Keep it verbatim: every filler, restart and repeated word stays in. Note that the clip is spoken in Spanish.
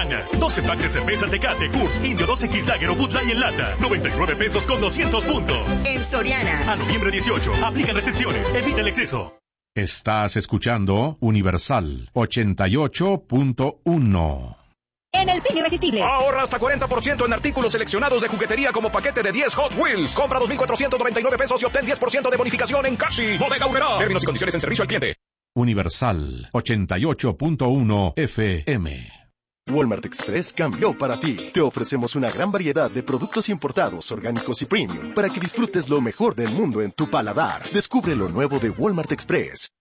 Soriana. doce packs de cerveza Tecate, Coors, Indio dos equis Lager o Bud Light en lata. noventa y nueve pesos con doscientos puntos. En Soriana. A noviembre dieciocho. Aplican restricciones. Evita el exceso. Estás escuchando Universal ochenta y ocho punto uno. En el fin irresistible. Ahorra hasta cuarenta por ciento en artículos seleccionados de juguetería como paquete de diez Hot Wheels. Compra dos mil cuatrocientos noventa y nueve pesos y obtén diez por ciento de bonificación en Cashi. Bodega Aurrerá. Términos y condiciones en servicio al cliente. Universal ochenta y ocho punto uno F M. Walmart Express cambió para ti. Te ofrecemos una gran variedad de productos importados, orgánicos y premium para que disfrutes lo mejor del mundo en tu paladar. Descubre lo nuevo de Walmart Express.